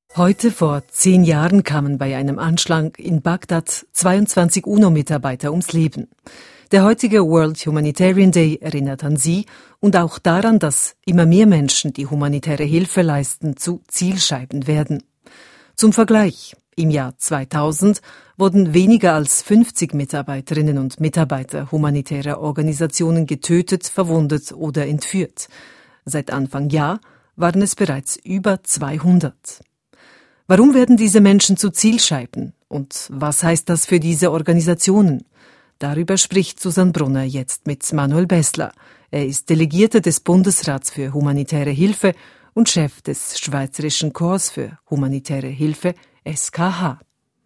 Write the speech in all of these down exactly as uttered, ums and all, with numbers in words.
Heute vor zehn Jahren kamen bei einem Anschlag in Bagdad zweiundzwanzig UNO-Mitarbeiter ums Leben. Der heutige World Humanitarian Day erinnert an sie und auch daran, dass immer mehr Menschen, die humanitäre Hilfe leisten, zu Zielscheiben werden. Zum Vergleich: Im Jahr zweitausend wurden weniger als fünfzig Mitarbeiterinnen und Mitarbeiter humanitärer Organisationen getötet, verwundet oder entführt. Seit Anfang Jahr waren es bereits über zweihundert. Warum werden diese Menschen zu Zielscheiben? Und was heißt das für diese Organisationen? Darüber spricht Susanne Brunner jetzt mit Manuel Bessler. Er ist Delegierter des Bundesrats für humanitäre Hilfe und Chef des Schweizerischen Korps für humanitäre Hilfe, S K H.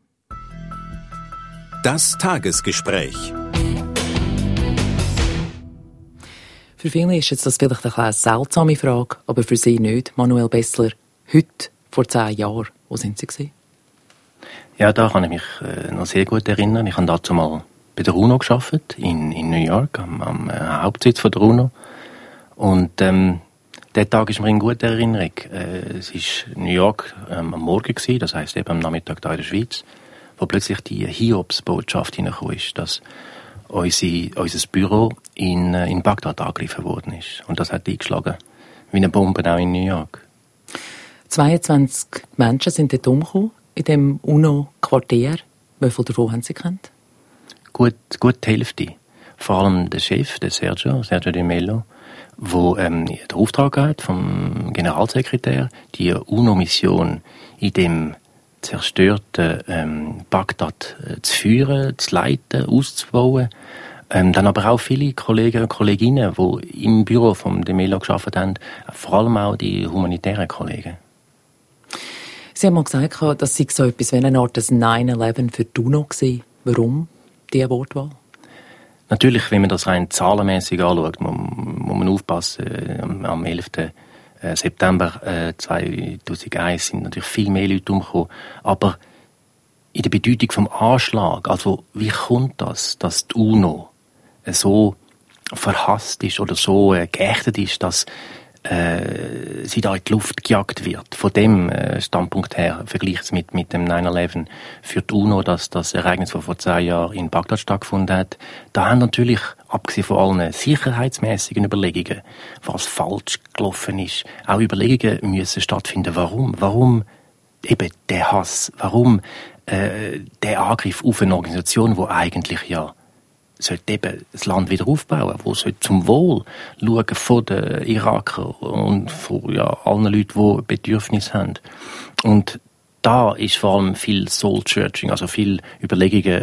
Das Tagesgespräch. Für viele ist jetzt das vielleicht eine seltsame Frage, aber für Sie nicht, Manuel Bessler. Heute, vor zehn Jahren, wo sind Sie gewesen? Ja, da kann ich mich äh, noch sehr gut erinnern. Ich habe dazu mal bei der UNO gearbeitet, in, in New York, am, am äh, Hauptsitz von der UNO. Und ähm, der Tag ist mir in guter Erinnerung. Äh, es war New York ähm, am Morgen gewesen, das heisst eben am Nachmittag da in der Schweiz, wo plötzlich die Hiobsbotschaft hineingekommen ist, dass unsere, unser Büro in, äh, in Bagdad angegriffen worden ist. Und das hat eingeschlagen wie eine Bombe auch in New York. zweiundzwanzig Menschen sind dort umgekommen, in dem UNO-Quartier. Wie viele davon haben Sie kennt? Gut, gut die Hälfte. Vor allem der Chef, der Sergio, Sergio de Mello, der ähm, den Auftrag hat vom Generalsekretär, die UNO-Mission in dem zerstörten ähm, Bagdad äh, zu führen, zu leiten, auszubauen. Ähm, dann aber auch viele Kollegen und Kolleginnen, die im Büro von de Mello gearbeitet haben, vor allem auch die humanitären Kollegen. Sie haben mal gesagt, dass Sie so etwas wie eine Art neun elf für die UNO war. Warum diese Wortwahl? Natürlich, wenn man das rein zahlenmässig anschaut, muss, muss man aufpassen. Am elften September zweitausendeins sind natürlich viel mehr Leute umgekommen. Aber in der Bedeutung vom Anschlag, also wie kommt das, dass die UNO so verhasst ist oder so geächtet ist, dass äh, sie da in die Luft gejagt wird. Von dem äh, Standpunkt her, vergleicht es mit, mit dem neun elf für die UNO, dass das Ereignis, das vor zehn Jahren in Bagdad stattgefunden hat, da haben natürlich, abgesehen von allen sicherheitsmäßigen Überlegungen, was falsch gelaufen ist, auch Überlegungen müssen stattfinden. Warum? Warum eben der Hass? Warum äh, der Angriff auf eine Organisation, die eigentlich ja sollte eben das Land wieder aufbauen, wo sollte zum Wohl schauen von den Irakern und von ja, allen Leuten, die Bedürfnisse haben. Und da ist vor allem viel Soul-Searching, also viel Überlegungen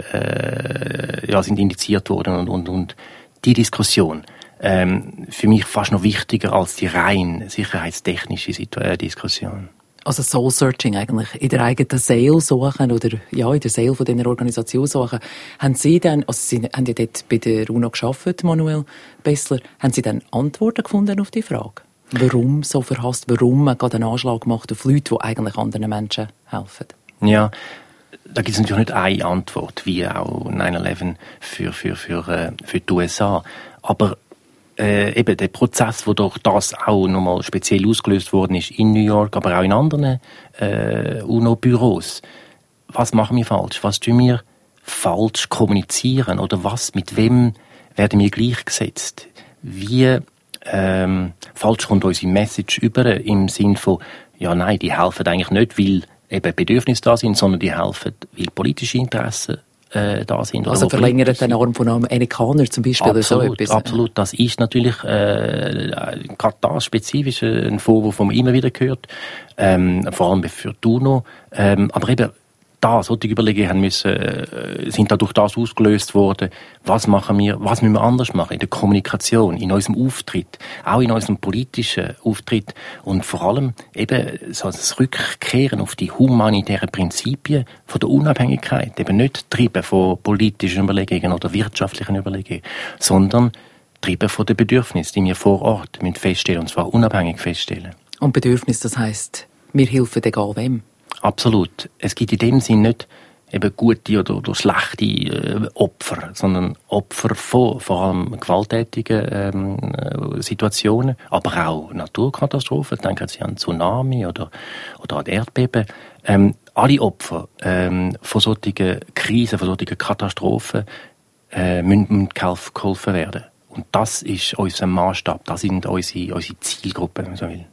äh, ja, sind indiziert worden und, und, und die Diskussion ähm, für mich fast noch wichtiger als die rein sicherheitstechnische Situ- Diskussion. Also Soul-Searching eigentlich, in der eigenen Seele suchen oder ja, in der Seele von dieser Organisation suchen. Haben Sie dann, also Sie haben ja dort bei der UNO gearbeitet, Manuel Bessler, haben Sie dann Antworten gefunden auf die Frage? Warum so verhasst, warum man gerade einen Anschlag macht auf Leute, die eigentlich anderen Menschen helfen? Ja, da gibt es natürlich nicht eine Antwort, wie auch neun elf für, für, für, äh, für die U S A. Aber Äh, eben der Prozess, wo durch das auch nochmal speziell ausgelöst worden ist in New York, aber auch in anderen äh, UNO-Büros. Was machen wir falsch? Was tun wir falsch kommunizieren? Oder was, mit wem werden wir gleichgesetzt? Wie ähm, falsch kommt unsere Message über im Sinn von, ja nein, die helfen eigentlich nicht, weil eben Bedürfnisse da sind, sondern die helfen, weil politische Interessen Äh, da sind. Also verlängert den Arm von einem Amerikaner zum Beispiel absolut, oder so etwas? Absolut, das ist natürlich äh, gerade das spezifisch ein Vorwurf, den man immer wieder hört, ähm, vor allem für die UNO, ähm, aber eben da, solche Überlegungen haben müssen, äh, sind dadurch das ausgelöst worden, was machen wir, was müssen wir anders machen in der Kommunikation, in unserem Auftritt, auch in unserem politischen Auftritt und vor allem eben so das Rückkehren auf die humanitären Prinzipien von der Unabhängigkeit, eben nicht getrieben von politischen Überlegungen oder wirtschaftlichen Überlegungen, sondern getrieben von den Bedürfnissen, die wir vor Ort müssen feststellen, und zwar unabhängig feststellen. Und Bedürfnis, das heisst, wir helfen egal wem? Absolut. Es gibt in dem Sinn nicht eben gute oder, oder schlechte äh, Opfer, sondern Opfer von vor allem gewalttätigen ähm, Situationen, aber auch Naturkatastrophen. Denken Sie an Tsunami oder, oder an Erdbeben. Ähm, alle Opfer ähm, von solchen Krisen, von solchen Katastrophen äh, müssen geholfen werden. Und das ist unser Maßstab, das sind unsere, unsere Zielgruppen, wenn man so will.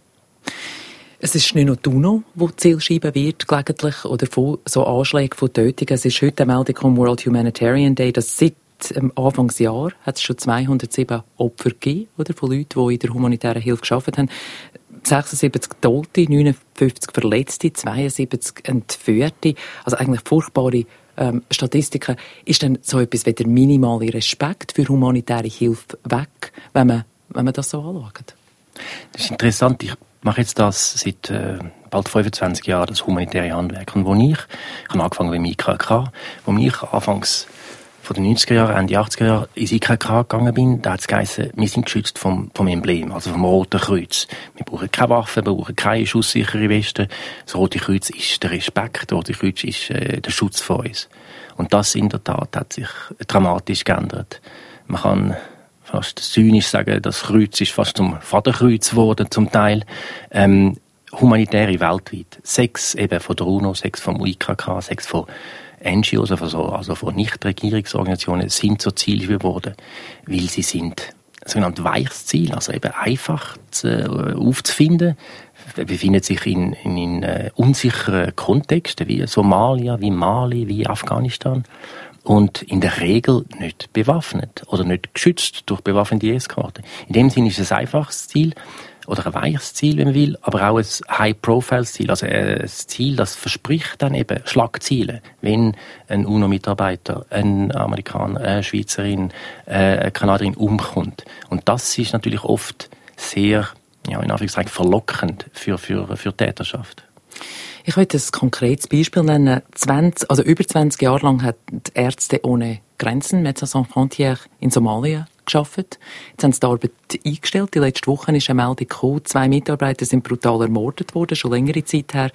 Es ist nicht nur die UNO, die Zielscheibe wird, gelegentlich, oder von so Anschlägen von Tötungen. Es ist heute eine Meldung vom World Humanitarian Day, dass seit ähm, Anfangsjahr hat es schon zweihundertsieben Opfer gegeben, oder, von Leuten, die in der humanitären Hilfe gearbeitet haben. sechsundsiebzig Tote, neunundfünfzig Verletzte, zweiundsiebzig Entführte. Also eigentlich furchtbare ähm, Statistiken. Ist denn so etwas wie der minimale Respekt für humanitäre Hilfe weg, wenn man, wenn man das so anschaut? Das ist interessant. Ich mache jetzt das seit äh, bald fünfundzwanzig Jahren, das humanitäre Handwerk. Und wo ich, ich habe angefangen beim I K K, wo ich anfangs von den neunziger Jahren, Ende achtziger Jahre ins I K K gegangen bin, da hat es geheißen, wir sind geschützt vom, vom Emblem, also vom Roten Kreuz. Wir brauchen keine Waffen, wir brauchen keine schusssichere Weste. Das Rote Kreuz ist der Respekt, das Rote Kreuz ist äh, der Schutz von uns. Und das in der Tat hat sich dramatisch geändert. Man kann fast zynisch sagen, das Kreuz ist fast zum Vaterkreuz geworden, zum Teil. Ähm, humanitäre weltweit. Sechs eben von der UNO, sechs vom I K K, sechs von N G Os, also, so, also von Nichtregierungsorganisationen, sind so Ziele geworden, weil sie sind sogenannte weiches Ziel, also eben einfach zu, äh, aufzufinden, befindet sich in, in, in äh, unsicheren Kontexten, wie Somalia, wie Mali, wie Afghanistan. Und in der Regel nicht bewaffnet oder nicht geschützt durch bewaffnete Eskorte. In dem Sinne ist es ein einfaches Ziel oder ein weiches Ziel, wenn man will, aber auch ein High-Profile-Ziel, also ein Ziel, das verspricht dann eben Schlagziele, wenn ein UNO-Mitarbeiter, ein Amerikaner, eine Schweizerin, eine Kanadierin umkommt. Und das ist natürlich oft sehr, ja, in Anführungszeichen verlockend für, für, für Täterschaft. Ich möchte ein konkretes Beispiel nennen. zwanzig, also über zwanzig Jahre lang hat die Ärzte ohne Grenzen, Médecins Sans Frontières, in Somalia gearbeitet. Jetzt haben sie die Arbeit eingestellt. Die letzte Woche ist eine Meldung gekommen, zwei Mitarbeiter sind brutal ermordet worden, schon längere Zeit her.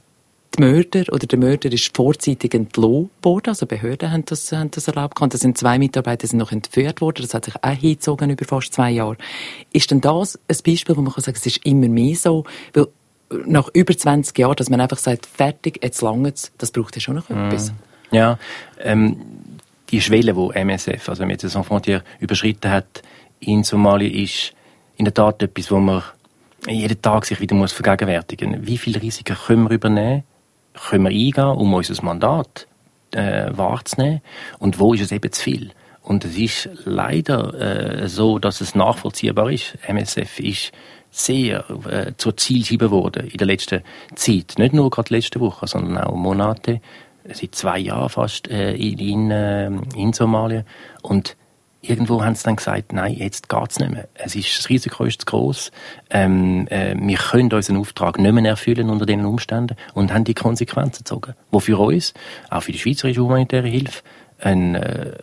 Die Mörder oder der Mörder ist vorzeitig entlassen worden, also Behörden haben das, haben das erlaubt. Da sind zwei Mitarbeiter sind noch entführt worden, das hat sich auch hingezogen über fast zwei Jahre. Ist denn das ein Beispiel, wo man kann sagen, es ist immer mehr so, weil nach über zwanzig Jahren, dass man einfach sagt, fertig, jetzt langt's, das braucht ja schon noch etwas. Ja, ähm, die Schwelle, die M S F, also Médecins Sans Frontières, überschritten hat in Somalia, ist in der Tat etwas, wo man jeden Tag sich wieder muss vergegenwärtigen muss. Wie viele Risiken können wir übernehmen, können wir eingehen, um unser Mandat äh, wahrzunehmen, und wo ist es eben zu viel? Und es ist leider äh, so, dass es nachvollziehbar ist. M S F ist sehr äh, zur Zielscheibe geworden in der letzten Zeit. Nicht nur gerade letzte Woche, sondern auch Monate, seit zwei Jahren fast äh, in, in, äh, in Somalia. Und irgendwo haben sie dann gesagt, nein, jetzt geht's nicht mehr. Es ist, das Risiko ist zu gross. Ähm, äh, wir können unseren Auftrag nicht mehr erfüllen unter diesen Umständen, und haben die Konsequenzen gezogen. Wo für uns, auch für die schweizerische humanitäre Hilfe, ein äh,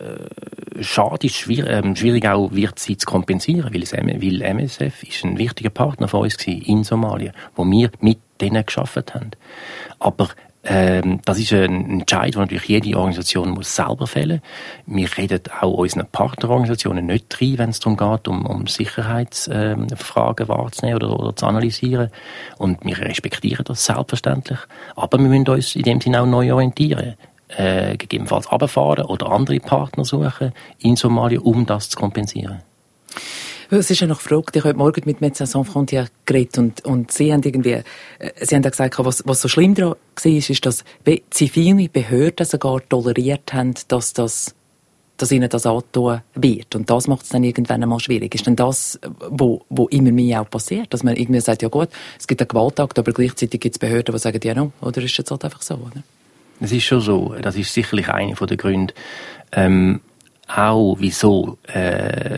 Schade ist schwierig, äh, schwierig auch wird sie zu kompensieren, weil, es, weil M S F ist ein wichtiger Partner von uns gewesen in Somalia, wo wir mit denen gearbeitet haben. Aber ähm, das ist ein Entscheid, den natürlich jede Organisation muss selber fällen. Wir reden auch unseren Partnerorganisationen nicht rein, wenn es darum geht, um, um Sicherheitsfragen äh, wahrzunehmen oder, oder zu analysieren. Und wir respektieren das selbstverständlich. Aber wir müssen uns in dem Sinne auch neu orientieren. Äh, gegebenenfalls runterfahren oder andere Partner suchen in Somalia, um das zu kompensieren. Es ist ja noch gefragt, ich habe morgen mit Médecins Sans Frontières geredet und, und sie haben irgendwie, äh, sie haben ja gesagt, was, was so schlimm daran war, ist, ist, dass zivile Behörden sogar toleriert haben, dass das, dass ihnen das angetan wird. Und das macht es dann irgendwann einmal schwierig. Ist denn das, wo, wo immer mehr auch passiert? Dass man irgendwie sagt, ja gut, es gibt einen Gewaltakt, aber gleichzeitig gibt es Behörden, die sagen, ja no, oder ist es jetzt halt einfach so, oder? Es ist schon so, das ist sicherlich einer der Gründe, ähm, auch wieso äh,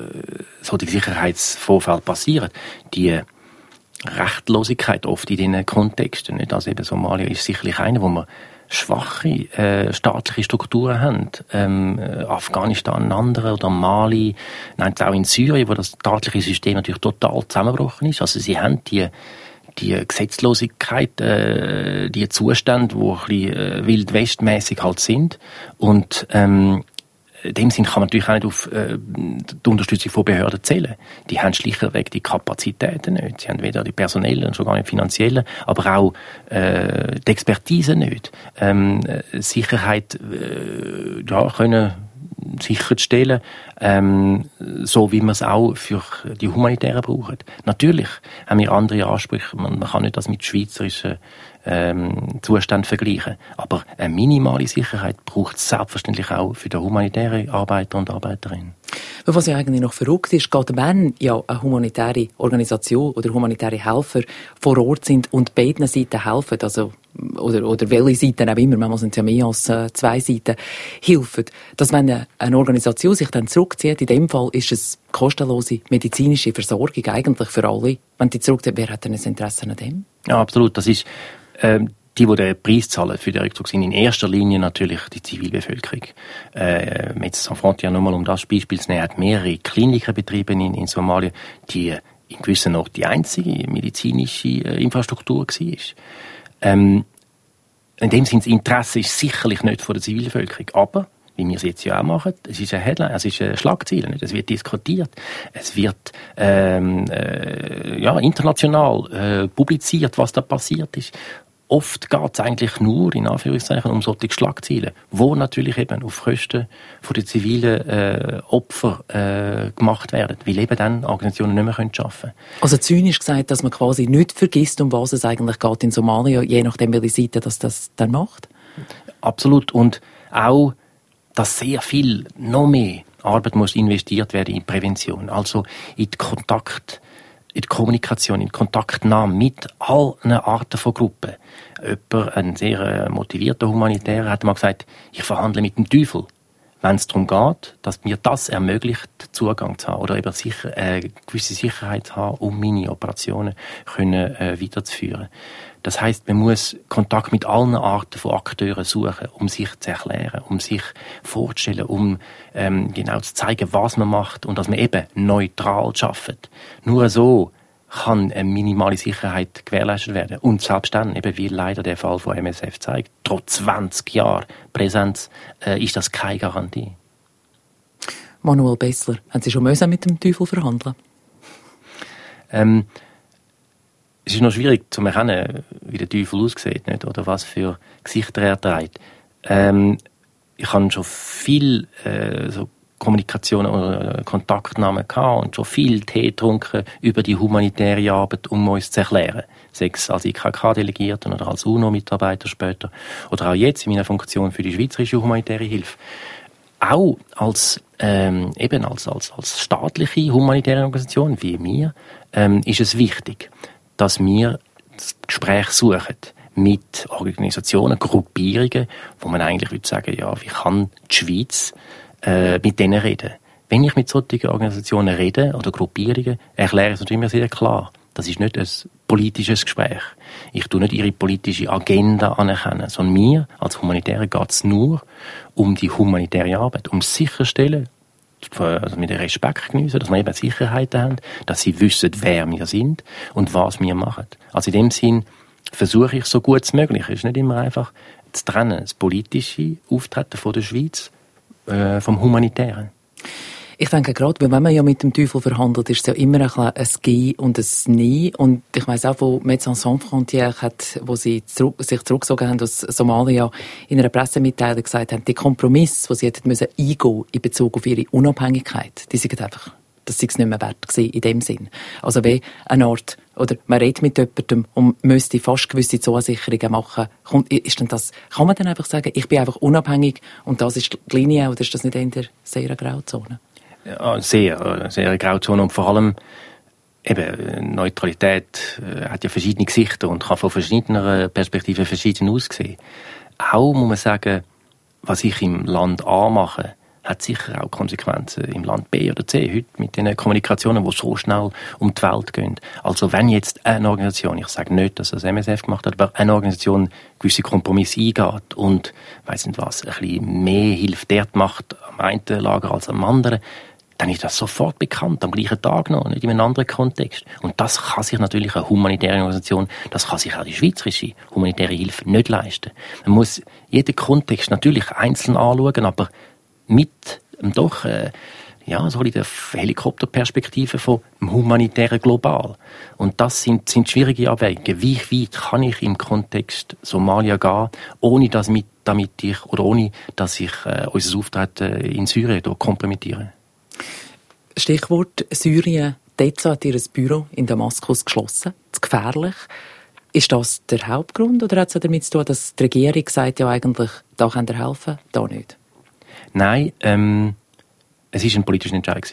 so die Sicherheitsvorfälle passieren. Die Rechtlosigkeit oft in diesen Kontexten, nicht? Also eben Somalia ist sicherlich einer, wo wir schwache äh, staatliche Strukturen haben. Ähm, Afghanistan ein anderer oder Mali, nein, auch in Syrien, wo das staatliche System natürlich total zusammengebrochen ist. Also sie haben die die Gesetzlosigkeit, äh, die Zustände, die ein bisschen äh, wildwestmäßig halt sind. Und ähm, in dem Sinn kann man natürlich auch nicht auf äh, die Unterstützung von Behörden zählen. Die haben schlichtweg die Kapazitäten nicht. Sie haben weder die personellen und schon gar nicht finanziellen, aber auch äh, die Expertise nicht. Ähm, Sicherheit äh, ja, können sicherzustellen, ähm, so wie man es auch für die Humanitären brauchen. Natürlich haben wir andere Ansprüche. Man, man kann nicht das mit schweizerischen ähm, Zuständen vergleichen. Aber eine minimale Sicherheit braucht es selbstverständlich auch für die humanitären Arbeiter und Arbeiterinnen. Was ja eigentlich noch verrückt ist, gerade wenn ja eine humanitäre Organisation oder humanitäre Helfer vor Ort sind und beiden Seiten helfen, also oder, oder welche Seiten auch immer, manchmal sind es ja mehr als äh, zwei Seiten, helfen, dass wenn eine, eine Organisation sich dann zurückzieht, in dem Fall ist es kostenlose medizinische Versorgung eigentlich für alle. Wenn die zurückzieht, wer hat denn ein Interesse an dem? Ja, absolut. Das ist ähm, die, die den Preis zahlen für den Rückzug, sind in erster Linie natürlich die Zivilbevölkerung. Äh, Médecins Sans Frontières, nur mal um das Beispiel zu nehmen, hat mehrere Kliniken betrieben in, in Somalia, die in gewissen Orten die einzige medizinische äh, Infrastruktur war. Ähm, in dem Sinne, das Interesse ist sicherlich nicht von der Zivilbevölkerung, aber wie wir es jetzt ja auch machen, es ist eine Headline, es ist eine Schlagzeile, nicht? Es wird diskutiert, es wird ähm, äh, ja, international äh, publiziert, was da passiert ist. Oft geht es eigentlich nur, in Anführungszeichen, um solche Schlagzeilen, wo natürlich eben auf Kosten von den zivilen äh, Opfern äh, gemacht werden, weil eben dann Organisationen nicht mehr arbeiten können. Also zynisch gesagt, dass man quasi nicht vergisst, um was es eigentlich geht in Somalia, je nachdem, welche Seite das, das dann macht? Absolut. Und auch, dass sehr viel, noch mehr Arbeit muss investiert werden in Prävention, also in den Kontakt, in die Kommunikation, in die Kontaktnahme mit allen Arten von Gruppen. Jemand, ein sehr motivierter Humanitärer, hat mal gesagt, ich verhandle mit dem Teufel, wenn es darum geht, dass mir das ermöglicht, Zugang zu haben oder eben sicher, äh, gewisse Sicherheit zu haben, um meine Operationen können, äh, weiterzuführen. Das heisst, man muss Kontakt mit allen Arten von Akteuren suchen, um sich zu erklären, um sich vorzustellen, um ähm, genau zu zeigen, was man macht und dass man eben neutral arbeitet. Nur so kann eine minimale Sicherheit gewährleistet werden. Und selbst dann, eben wie leider der Fall von M S F zeigt, trotz zwanzig Jahren Präsenz, äh, ist das keine Garantie. Manuel Bessler, haben Sie schon müssen mit dem Teufel verhandeln? Ähm, Es ist noch schwierig zu erkennen, wie der Teufel aussieht, nicht? Oder was für Gesichter er trägt. Ähm, ich habe schon viel äh, so Kommunikation oder Kontaktnahmen gehabt und schon viel Tee getrunken über die humanitäre Arbeit, um uns zu erklären. Sei es als I K K-Delegierten oder als UNO-Mitarbeiter später oder auch jetzt in meiner Funktion für die schweizerische humanitäre Hilfe. Auch als, ähm, eben als, als, als staatliche humanitäre Organisation wie wir ähm, ist es wichtig, dass wir das Gespräch suchen mit Organisationen, Gruppierungen, wo man eigentlich würde sagen, ja, wie kann die Schweiz äh, mit denen reden? Wenn ich mit solchen Organisationen rede oder Gruppierungen, erkläre ich es natürlich immer sehr klar. Das ist nicht ein politisches Gespräch. Ich tue nicht ihre politische Agenda anerkennen, sondern mir als Humanitäre geht es nur um die humanitäre Arbeit, um sicherzustellen, also mit Respekt geniessen, dass wir eben Sicherheiten haben, dass sie wissen, wer wir sind und was wir machen. Also in dem Sinn versuche ich so gut es möglich. Es ist nicht immer einfach zu trennen, das politische Auftreten von der Schweiz äh, vom Humanitären. Ich denke gerade, wenn man ja mit dem Teufel verhandelt, ist es ja immer ein, ein Gehen und ein Nie. Und ich weiss auch, wo Médecins Sans Frontières hat, wo sie zurück, sich zurückgezogen haben aus Somalia, in einer Pressemitteilung gesagt haben, die Kompromisse, die sie hätten müssen eingehen in Bezug auf ihre Unabhängigkeit, die sind einfach, das sei es nicht mehr wert gewesen in dem Sinn. Also wie eine Art, oder man redet mit jemandem und müsste fast gewisse Zusicherungen machen. Kommt, ist denn das, kann man dann einfach sagen, ich bin einfach unabhängig und das ist die Linie, oder ist das nicht in der sehr Grauzone? Ja, sehr, sehr Grauzone und vor allem eben Neutralität äh, hat ja verschiedene Gesichter und kann von verschiedenen Perspektiven verschieden aussehen. Auch muss man sagen, was ich im Land A mache, hat sicher auch Konsequenzen im Land B oder C, heute mit den Kommunikationen, die so schnell um die Welt gehen. Also wenn jetzt eine Organisation, ich sage nicht, dass das M S F gemacht hat, aber eine Organisation gewisse Kompromisse eingeht und, weiss nicht was, ein bisschen mehr Hilfe dort macht am einen Lager als am anderen, dann ist das sofort bekannt, am gleichen Tag noch, nicht in einem anderen Kontext. Und das kann sich natürlich eine humanitäre Organisation, das kann sich auch die schweizerische humanitäre Hilfe nicht leisten. Man muss jeden Kontext natürlich einzeln anschauen, aber mit ähm, doch äh, ja, so in der Helikopterperspektive vom humanitären Global. Und das sind, sind schwierige Abwägungen. Wie weit kann ich im Kontext Somalia gehen, ohne dass mit, damit ich, oder ohne, dass ich äh, unser Auftreten in Syrien kompromittiere? Stichwort Syrien. Deza hat ihr Büro in Damaskus geschlossen. Zu gefährlich. Ist das der Hauptgrund oder hat es damit zu tun, dass die Regierung sagt, ja eigentlich, da könnt ihr helfen, da nicht? Nein, ähm, es war ein politischer Entscheid.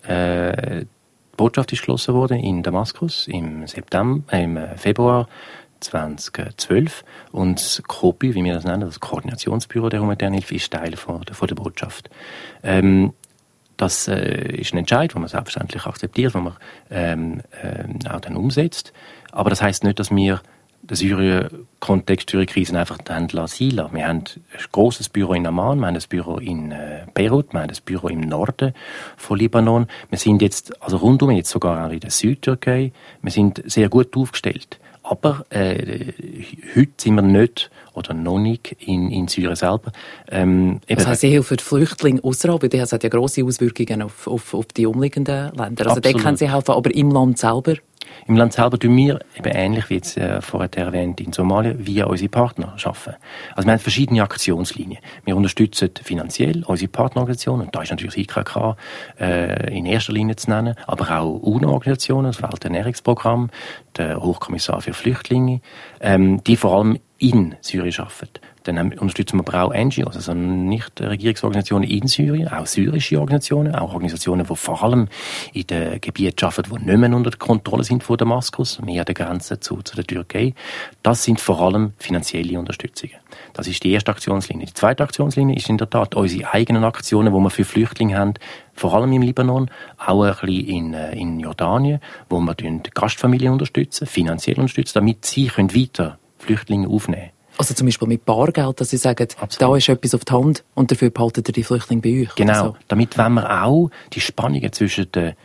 Äh, die Botschaft ist geschlossen worden in Damaskus im September, äh, im Februar zweitausendzwölf und das C O P I, wie wir das nennen, das Koordinationsbüro der humanitären Hilfe, ist Teil von der, von der Botschaft. Ähm, Das äh, ist ein Entscheid, den man selbstverständlich akzeptiert, den man ähm, äh, auch dann umsetzt. Aber das heisst nicht, dass wir den Syrien-Kontext, Syrien-Krisen einfach sein lassen. Wir haben ein grosses Büro in Amman, wir haben ein Büro in äh, Beirut, wir haben ein Büro im Norden von Libanon. Wir sind jetzt, also rundum jetzt sogar auch in der Südtürkei, wir sind sehr gut aufgestellt. Aber äh, heute sind wir nicht oder noch nicht in, in Syrien selber. Ähm, das heisst, sie helfen die Flüchtlinge außerhalb, das hat ja grosse Auswirkungen auf, auf, auf die umliegenden Länder. Also dort können sie helfen, aber im Land selber? Im Land selber tun wir, eben ähnlich wie jetzt äh, vorher erwähnt in Somalia, via unsere Partner arbeiten. Also wir haben verschiedene Aktionslinien. Wir unterstützen finanziell unsere Partnerorganisationen, und da ist natürlich I K K äh, in erster Linie zu nennen, aber auch UNO-Organisationen, das Welternährungsprogramm, der Hochkommissar für Flüchtlinge, ähm, die vor allem in Syrien arbeiten. Dann unterstützen wir aber auch N G Os, also Nichtregierungsorganisationen in Syrien, auch syrische Organisationen, auch Organisationen, die vor allem in den Gebieten arbeiten, die nicht mehr unter der Kontrolle sind von Damaskus, mehr an der Grenze zu, zu der Türkei. Das sind vor allem finanzielle Unterstützungen. Das ist die erste Aktionslinie. Die zweite Aktionslinie ist in der Tat unsere eigenen Aktionen, die wir für Flüchtlinge haben, vor allem im Libanon, auch ein bisschen in, in Jordanien, wo wir die Gastfamilien unterstützen, finanziell unterstützen, damit sie können weiter Flüchtlinge aufnehmen können. Also zum Beispiel mit Bargeld, dass Sie sagen, absolut, da ist etwas auf die Hand und dafür behaltet ihr die Flüchtlinge bei euch. Genau, so. Damit wollen wir auch die Spannungen zwischen den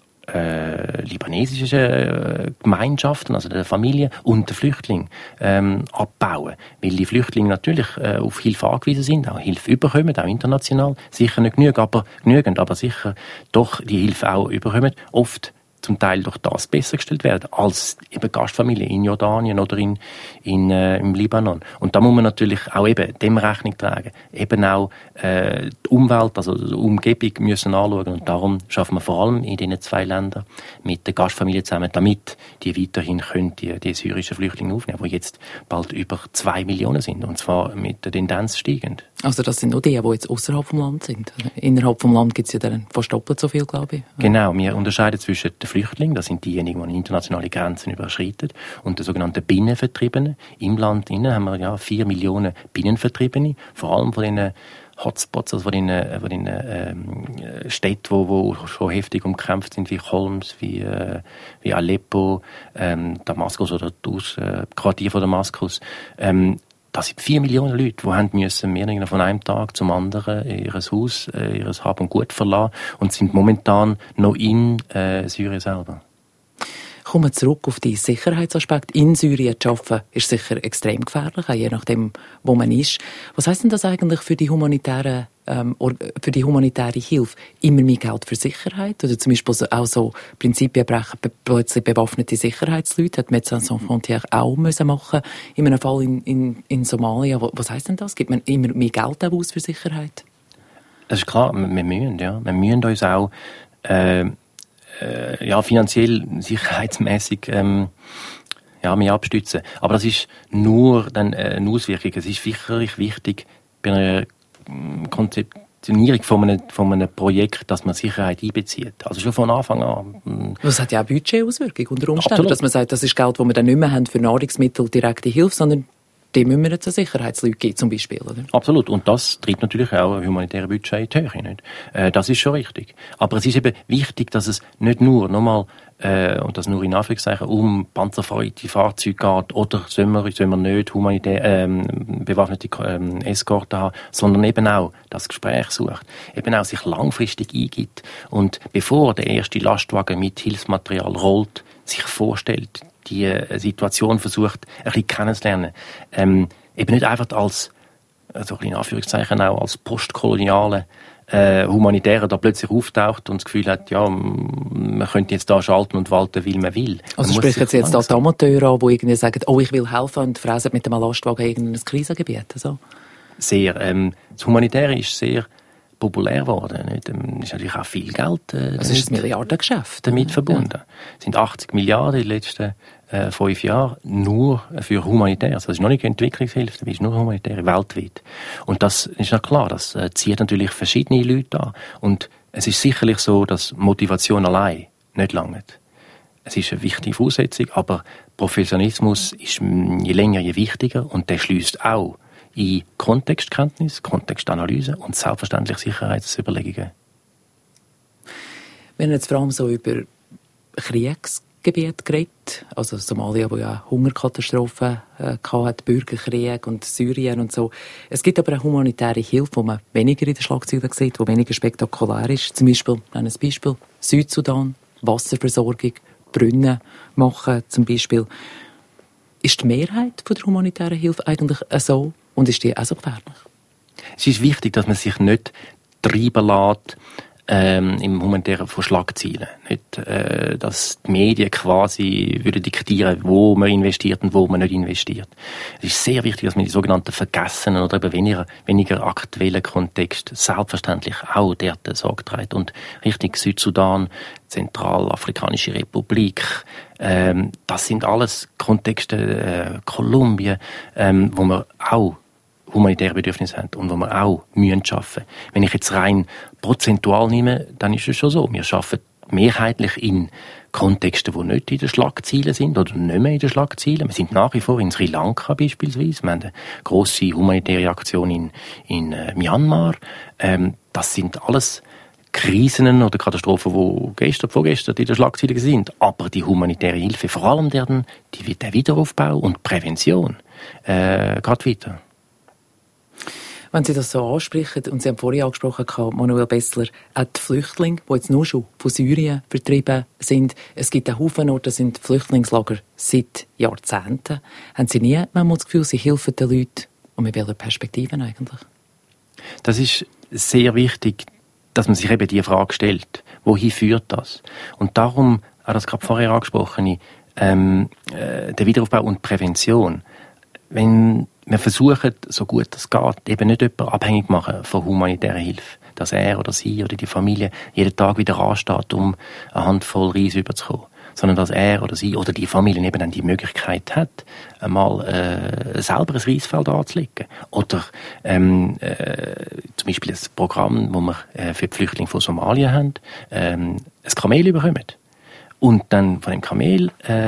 äh, libanesischen äh, Gemeinschaften, also der Familie und den Flüchtlingen ähm, abbauen. Weil die Flüchtlinge natürlich äh, auf Hilfe angewiesen sind, auch Hilfe überkommen, auch international. Sicher nicht genügend, aber, genügend, aber sicher doch die Hilfe auch überkommen. Oft zum Teil durch das besser gestellt werden als eben Gastfamilien in Jordanien oder in, in, äh, im Libanon. Und da muss man natürlich auch eben dem Rechnung tragen. Eben auch äh, die Umwelt, also die Umgebung müssen anschauen. Und darum schaffen wir vor allem in diesen zwei Ländern mit der Gastfamilie zusammen, damit die weiterhin können die, die syrischen Flüchtlinge aufnehmen, die jetzt bald über zwei Millionen sind. Und zwar mit der Tendenz steigend. Also das sind nur die, die jetzt außerhalb vom Land sind. Innerhalb vom Land gibt es ja dann fast doppelt so viel, glaube ich. Genau, wir unterscheiden zwischen den Flüchtlingen, das sind diejenigen, die internationale Grenzen überschreiten, und den sogenannten Binnenvertriebenen. Im Land innen haben wir ja vier Millionen Binnenvertriebene, vor allem von den Hotspots, also von den, von den ähm, Städten, wo, wo schon heftig umkämpft sind, wie Homs, wie, äh, wie Aleppo, ähm, Damaskus oder das äh, Quartier von Damaskus. Ähm, Das sind vier Millionen Leute, die haben müssen mehr von einem Tag zum anderen ihr Haus, äh, ihr Hab und Gut verlassen und sind momentan noch in äh, Syrien selber. Kommen wir zurück auf den Sicherheitsaspekt. In Syrien zu arbeiten ist sicher extrem gefährlich, je nachdem, wo man ist. Was heisst denn das eigentlich für die humanitäre, ähm, für die humanitäre Hilfe? Immer mehr Geld für Sicherheit? Oder zum Beispiel auch so Prinzipien brechen, plötzlich bewaffnete Sicherheitsleute, hat Médecins Sans Frontières auch müssen machen, in einem Fall in, in, in Somalia. Was heisst denn das? Gibt man immer mehr Geld aus für Sicherheit? Das ist klar, wir, wir müssen, ja. Wir müssen uns auch, äh, äh, ja, finanziell, sicherheitsmässig, ähm, ja, mehr abstützen. Aber das ist nur dann äh, eine Auswirkung. Es ist sicherlich wichtig bei einer Konzeptionierung von einem, von einem Projekt, dass man Sicherheit einbezieht. Also schon von Anfang an. Das hat ja auch Budgetauswirkungen unter Umständen, Absolut. Dass man sagt, das ist Geld, das wir dann nicht mehr haben für Nahrungsmittel, direkte Hilfe, sondern dem müssen wir jetzt eine Sicherheitslücke geben, zum Beispiel, oder? Absolut. Und das treibt natürlich auch ein humanitäres Budget in die Höhe, nicht? Äh, das ist schon richtig. Aber es ist eben wichtig, dass es nicht nur, nochmal, äh, und das nur in Anführungszeichen, um panzerfreite Fahrzeuge geht, oder sollen wir, sollen wir nicht humanitär, ähm, bewaffnete ähm, Eskorten haben, sondern eben auch das Gespräch sucht, eben auch sich langfristig eingibt und bevor der erste Lastwagen mit Hilfsmaterial rollt, sich vorstellt, die äh, Situation versucht, ein bisschen kennenzulernen. Ähm, eben nicht einfach als, also in Anführungszeichen auch als postkoloniale äh, Humanitäre da plötzlich auftaucht und das Gefühl hat, ja, man könnte jetzt da schalten und walten, wie man will. Also sprechen Sie jetzt die Amateure an, die irgendwie sagen, oh, ich will helfen und fräsen mit dem Lastwagen irgendein Krisengebiet? Also. Sehr. Ähm, das Humanitäre ist sehr populär geworden. Nicht? Es ist natürlich auch viel Geld äh, das ist ein Milliardengeschäft damit verbunden. Ja. Es sind achtzig Milliarden in den letzten äh, fünf Jahren nur für humanitär. Also das ist noch nicht Entwicklungshilfe, das ist nur humanitäre weltweit. Und das ist noch klar, das äh, zieht natürlich verschiedene Leute an. Und es ist sicherlich so, dass Motivation allein nicht langt. Es ist eine wichtige Voraussetzung, aber Professionalismus ist je länger, je wichtiger und der schließt auch in Kontextkenntnis, Kontextanalyse und selbstverständlich Sicherheitsüberlegungen. Wir haben jetzt vor allem so über Kriegsgebiete geredet, also Somalia, wo ja Hungerkatastrophen äh, hatte, Bürgerkrieg und Syrien und so. Es gibt aber eine humanitäre Hilfe, die man weniger in den Schlagzeilen sieht, die weniger spektakulär ist. Zum Beispiel, ein Beispiel, Südsudan, Wasserversorgung, Brunnen machen zum Beispiel. Ist die Mehrheit von der humanitären Hilfe eigentlich so? Und ist die auch so gefährlich? Es ist wichtig, dass man sich nicht treiben lässt ähm, im humanitären von Schlagzeilen. Nicht, äh, dass die Medien quasi würden diktieren, wo man investiert und wo man nicht investiert. Es ist sehr wichtig, dass man die sogenannten vergessenen oder eben weniger, weniger aktuellen Kontext selbstverständlich auch dort Sorge trägt. Und Richtung Südsudan, Zentralafrikanische Republik, ähm, das sind alles Kontexte, äh, Kolumbien, ähm, wo man auch humanitäre Bedürfnisse haben und wo wir auch Mühen schaffen. Wenn ich jetzt rein prozentual nehme, dann ist es schon so. Wir arbeiten mehrheitlich in Kontexten, die nicht in den Schlagzeilen sind oder nicht mehr in den Schlagzeilen. Wir sind nach wie vor in Sri Lanka beispielsweise. Wir haben eine grosse humanitäre Aktion in, in äh, Myanmar. Ähm, das sind alles Krisen oder Katastrophen, die gestern, vorgestern in den Schlagzeilen sind. Aber die humanitäre Hilfe, vor allem der, die, der Wiederaufbau und Prävention, äh, geht weiter. Wenn Sie das so ansprechen, und Sie haben vorhin angesprochen, Manuel Bessler, auch die Flüchtlinge, die jetzt nur schon von Syrien vertrieben sind, es gibt einen Haufen Orte, das sind Flüchtlingslager seit Jahrzehnten. Haben Sie nie manchmal das Gefühl, Sie helfen den Leuten? Und mit welcher Perspektive eigentlich? Das ist sehr wichtig, dass man sich eben die Frage stellt. Wohin führt das? Und darum, auch das gerade vorher angesprochene, ähm, äh, der Wiederaufbau und Prävention. Wenn wir versuchen, so gut es geht, eben nicht jemanden abhängig machen von humanitärer Hilfe, dass er oder sie oder die Familie jeden Tag wieder ansteht, um eine Handvoll Reis überzukommen, sondern dass er oder sie oder die Familie eben dann die Möglichkeit hat, einmal äh, selber ein Reisfeld anzulegen. Oder ähm, äh, zum Beispiel ein Programm, das wir äh, für die Flüchtlinge von Somalia haben, ähm, ein Kamel bekommen. Und dann von dem Kamel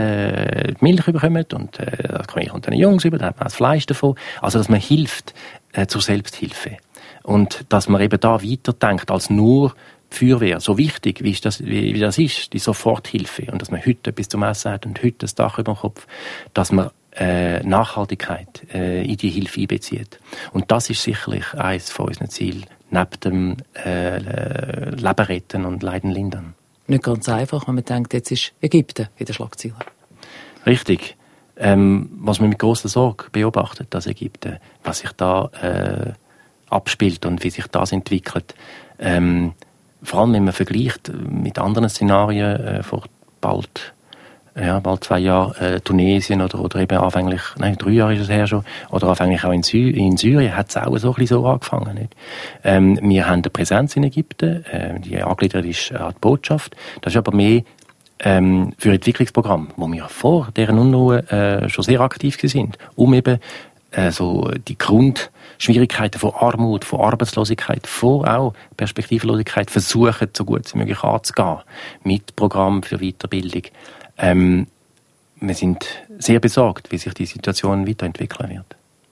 äh, Milch bekommen und äh, das Kamel kommt dann Jungs über, dann hat man das Fleisch davon. Also, dass man hilft äh, zur Selbsthilfe. Und dass man eben da weiterdenkt als nur Feuerwehr. So wichtig, wie, ist das, wie, wie das ist, die Soforthilfe. Und dass man heute etwas zum Essen hat und heute das Dach über dem Kopf. Dass man äh, Nachhaltigkeit äh, in die Hilfe einbezieht. Und das ist sicherlich eines von unseren Zielen, neben dem äh, Leben retten und Leiden lindern. Nicht ganz einfach, wenn man denkt, jetzt ist Ägypten in den Schlagzeilen. Richtig. Ähm, was man mit grosser Sorge beobachtet, das Ägypten, was sich da äh, abspielt und wie sich das entwickelt. Ähm, vor allem, wenn man vergleicht mit anderen Szenarien äh, vor bald, ja, bald zwei Jahren äh, Tunesien oder, oder eben anfänglich, nein, drei Jahre ist es her schon, oder anfänglich auch in, Sy- in Syrien hat es auch so ein bisschen so angefangen. Nicht? Ähm, wir haben eine Präsenz in Ägypten, äh, die angegliedert ist an die Botschaft. Das ist aber mehr ähm, für Entwicklungsprogramm, wo wir vor deren Unruhe äh, schon sehr aktiv sind, um eben äh, so die Grundschwierigkeiten von Armut, von Arbeitslosigkeit, von auch Perspektivlosigkeit versuchen, so gut wie möglich anzugehen, mit Programmen für Weiterbildung. Ähm, wir sind sehr besorgt, wie sich die Situation weiterentwickeln wird.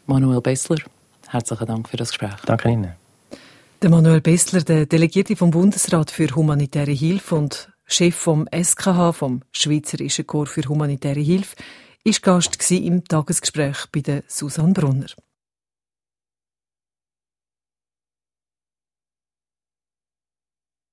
Manuel Bessler, herzlichen Dank für das Gespräch. Danke Ihnen. Der Manuel Bessler, der Delegierte vom Bundesrat für humanitäre Hilfe und Chef vom S K H, vom Schweizerischen Korps für humanitäre Hilfe, ist Gast im Tagesgespräch bei der Susanne Brunner.